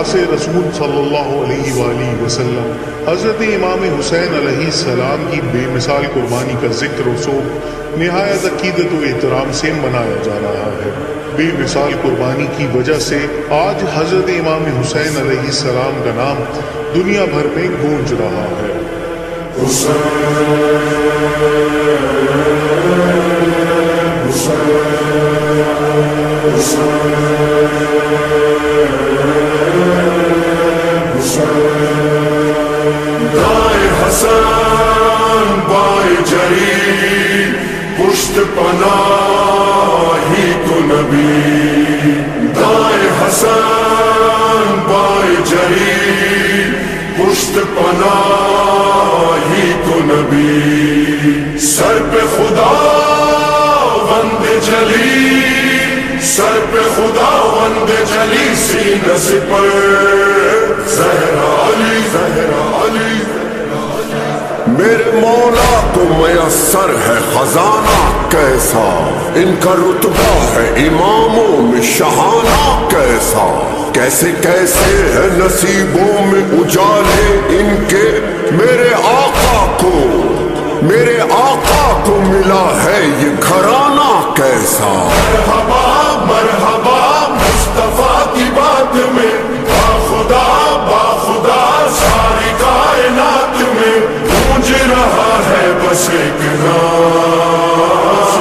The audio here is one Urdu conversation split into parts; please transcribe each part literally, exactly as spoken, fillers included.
خاص رسول صلی اللہ علیہ وآلہ وسلم حضرت امام حسین علیہ السلام کی بے مثال قربانی کا ذکر و سوگ نہایت عقیدت و احترام سے منایا جا رہا ہے۔ بے مثال قربانی کی وجہ سے آج حضرت امام حسین علیہ السلام کا نام دنیا بھر میں گونج رہا ہے۔ دائیں حسن بائیں جری پشت پناہ ہی تو نبی، دائیں حسن بائیں جری پشت پناہ ہی تو نبی، سر پہ خدا وند جلی، سر پہ خدا وند جلی، سینہ سے پر زہرا علی، زہرا علی۔ میرے مولا کو میسر ہے خزانہ کیسا، ان کا رتبہ ہے اماموں میں شہانہ کیسا، کیسے کیسے ہے نصیبوں میں اجالے ان کے، میرے آقا کو میرے آقا کو ملا ہے یہ گھرانہ کیسا۔ مرحبا مرحبا مصطفیٰ کی بات میں، با خدا با خدا ساری کائنات میں گونج رہا ہے بس ایک نام،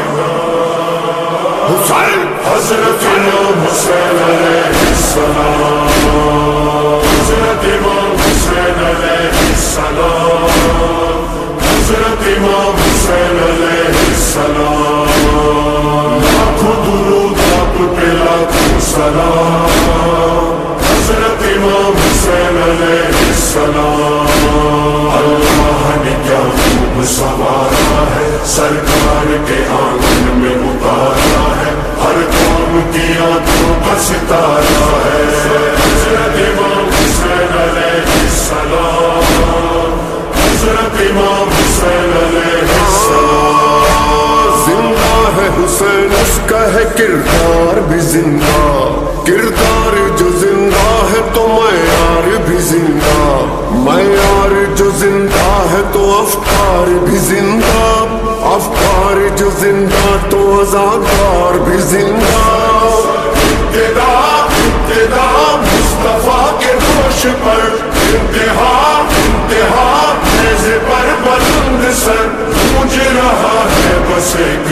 حسین، حضرت امام حسین علیہ السلام، حضرت امام حسین علیہ السلام، حضرت امام حسین علیہ السلام، لاکھوں درود آپ پہ لاکھوں سلام، حضرت امام حسین علیہ السلام۔ اللہ نے کیا خوب سنوارا ہے، سرکار کے آنگن میں اتارا ہے، ہر قوم کی آنکھوں کا ستارہ ہے، حضرت امام حسین علیہ السلام، حضرت امام حسین علیہ السلام۔ زندہ ہے حسین، اس کا ہے کردار بھی زندہ، کردار جو زندہ ہے تو معیار بھی زندہ، معیار جو زندہ ہے تو افکار بھی زندہ، افکار جو زندہ تو ازادار بھی زندہ۔ ابتدا ابتدا مصطفیٰ کے دوش پر، انتہا انتہا نیز پر بلند سر گونج رہا ہے بس ایک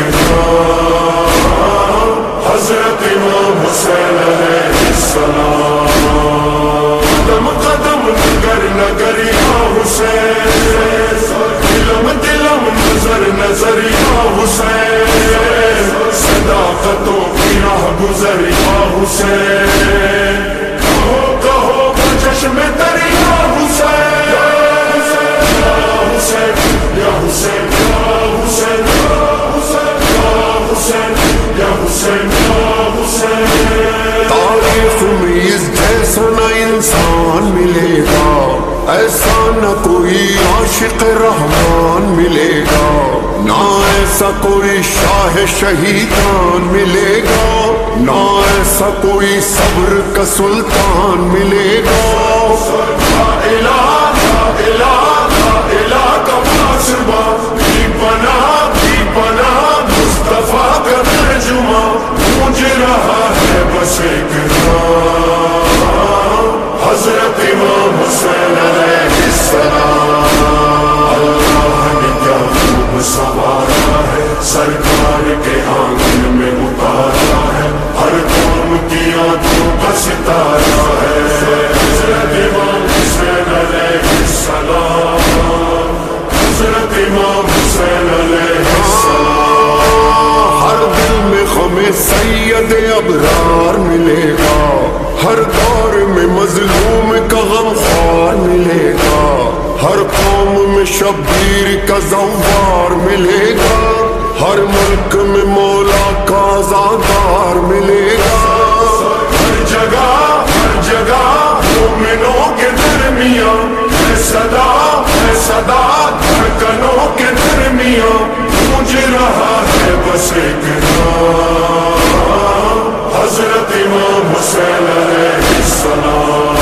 نام، حضرت امام حسین علیہ السلام۔ قدم قدم نگر نگر یا حسین، دلم دلم نظر نظر یا حسین، صداقتوں کی راہ گزر یا حسین، کہو کہو چشم تر یا حسین، یا حسین یا حسین یا حسین یا حسین یا حسین یا حسین۔ تاریخ میں اس جیسا نہ انسان ملے گا، ایسا نہ کوئی عاشق رحمان ملے گا، نہ ایسا کوئی شاہ شہیدان ملے گا، نہ ایسا کوئی صبر کا سلطان ملے گا۔ لا الہ لا الہ لا الہ کا پاسبا، بھی بنا بھی بنا مصطفیٰ کا ترجمہ گونج رہا ہے بس ایک نام، حضرت امام حسین علیہ السلام۔ اللہ نے کیا خوب سنوارا ہے، سرکار کے آنگن میں اتارا ہے، ہر قوم کی آنکھوں کا ستارہ ہے، حضرت امام حسین علیہ السلام، حضرت امام حسین علیہ السلام۔ ہر دل میں ہمیں سید ابرار ملے گا، ہر دور میں مظلوم کا غمخوار ملے گا، ہر قوم میں شبیر کا زوار ملے گا، ہر ملک میں مولا کا آزادار ملے گا، ہر جگہ ہر جگہ مومنوں کے درمیان ہے صدا ہے صدا، دھڑکنوں کے درمیان گونج رہا ہے بس ایک نام، حضرت امام حسین علیہ السلام۔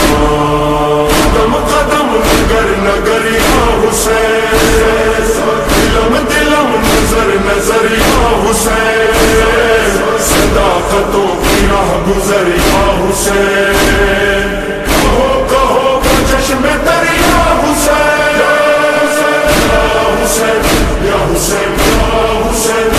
صداقتوں کی راہ گزر یا حسین، کہو کہو چشم دریا حسین، یا حسین یا حسین یا حسین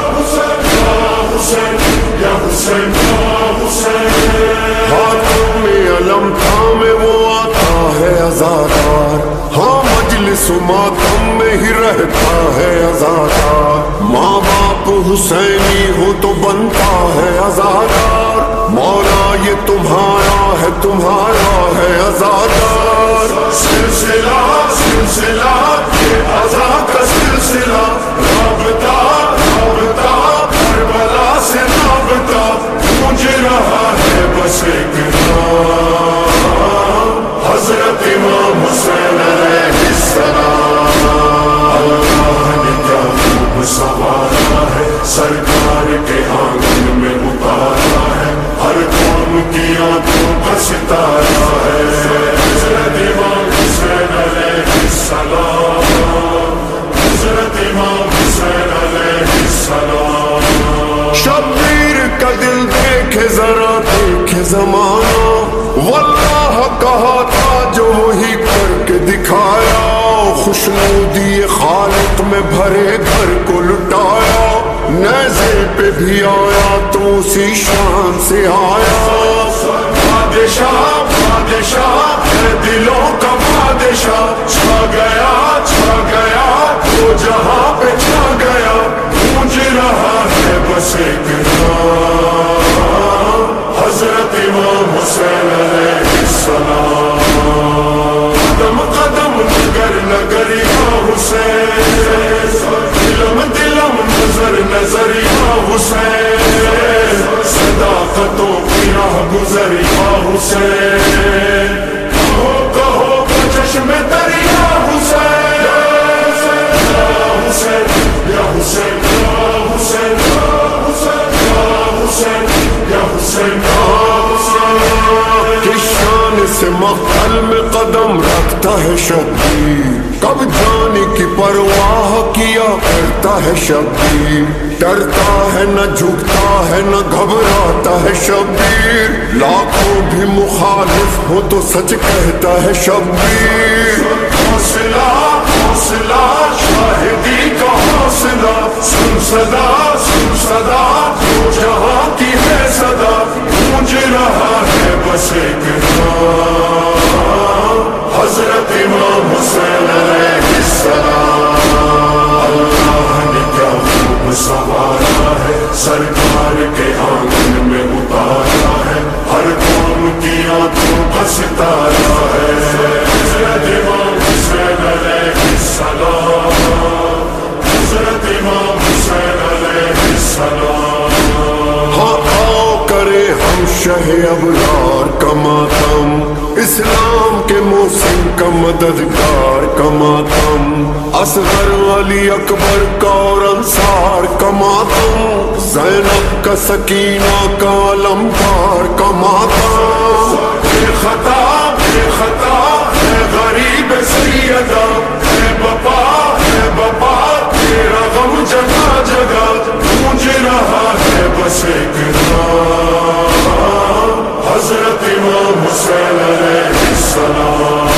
یا حسین یا حسین یا حسین۔ ہاتھوں میں علم تھامے وہ آتا ہے عزادار، ہاں مجلس ماتم میں ہی رہتا ہے عزادار، ماں باپ حسینی ہو تو بنتا ہے عزادار، مولا یہ تمہارا ہے تمہارا ہے عزادار۔ سلسلہ سلسلہ یہ عزا کا سلسلہ، رابطہ رابطہ کربلا سے رابطہ، گونج رہا ہے بس ایک نام، حضرت امام حسین علیہ السلام۔ اللہ نے کیا خوب سنوارا ہے، سرکار کے آنگن میں اتارا ہے، ہر قوم کی آنکھوں کا ستارہ ہے، حضرت امام حسین علیہ السلام، حضرت امام حسین علیہ السلام۔ شبیر کا دل دیکھے ذرا دیکھے زمانہ، واللہ کہا تھا جو وہی کر کے دکھایا، خوشنودی خالق میں بھرے گھر کو لٹایا، نیزے پہ بھی آیا تو اسی شان سے آیا، بادشاہ بادشاہ ہے دلوں کا بادشاہ، چھا گیا چھا گیا وہ جہاں پہ چھا گیا، گونج رہا ہے بس ایک نام، حضرت امام حسین علیہ السلام۔ قدم قدم نگر نگر یا حسین، دلم دلم نظر نظر یا حسین، صداقتوں کی راہ گزر یا حسین، کہو کہو چشم دریا حسین، یا حسین یا حسین یا حسین یا حسین یا حسین یا حسین۔ کس شان سے مقتل میں قدم رکھتا ہے شبیر، کب جانے کی پرواہ کیا کرتا ہے شبیر، ڈرتا ہے نہ جھکتا ہے نہ گھبراتا ہے شبیر، لاکھوں بھی مخالف ہو تو سچ کہتا ہے شبیر، حوصلہ حوصلہ شاہدی کا حوصلہ، سن صدا سن صدا جو جہاں کی ہے صدا، گونج رہا ہے بس ایک نام، حضرت امام حسین علیہ السلام۔ اللہ نے کیا خوب سنوارا ہے، سرکار کے آنگن میں اتارا ہے، ہر قوم کی آنکھوں کا ستارہ ہے، حضرت امام حسین علیہ السلام، حضرت امام حسین علیہ السلام۔ ہاں آؤ کرے ہم شہ ابرار کا ماتم، اسلام کے موسم کا مددگار کا ماتم، اصغر علی اکبر کا اور انصار کا ماتم، زینب کا سکینہ کا علمدار کا ماتم، بے خطا بے خطا ہے غریب سیدہ، ہے بپا ہے بپا تیرا غم جگہ جگہ، گونج رہا ہے بس ایک نام، حضرت امام حسین علیہ السلام۔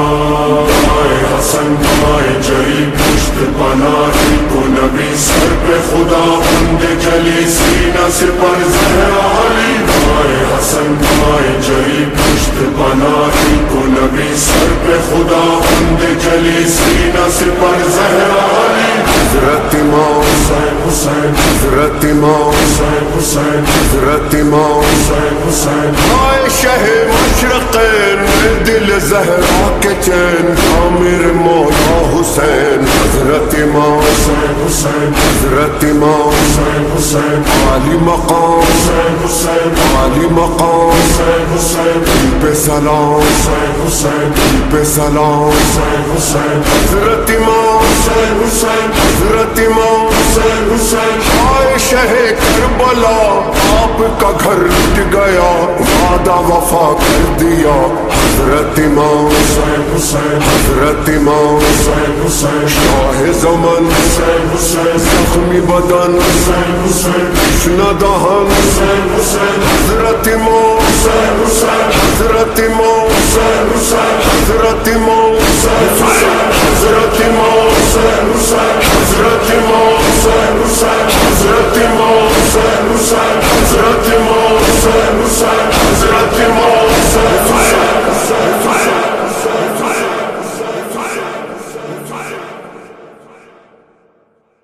دائیں حسن دائیں جری پشت پناہی کو نبی، سر پہ خدا بند جلی سینہ سے پر زہرا علی، دائیں حسن دائیں جری پشت پناہی کو نبی، سر پہ خدا بند جلی سینہ سے پر زہرا علی، حضرت امام حسین حسین حضرت امام حسین حسین حضرت امام حسین حسین۔ آئے شہ مشرقین میں دل زہرا کے چین، عامر مولا حسین، حضرت امام حسین حسین حضرت امام حسین حسین، عالی مقام حسین حسین عالی مقام حسین حسین، دل پہ سلام حسین حسین دل پہ سلام حسین حسین، حضرت امام حسین حسین حضرت امام حسین حسین۔ ہائے شہ کربلا آپ کا گھر لٹ گیا، وعدہ وفا کر دیا، حضرت امام حسین حسین حضرت امام حسین حسین شاہ زمن حسین حسین زخمی بدن حسین حسین تشنہ دہن حسین حسین حضرت امام حسین حسین حضرت امام حسین حسین حضرت امام حسین حسین حضرت امام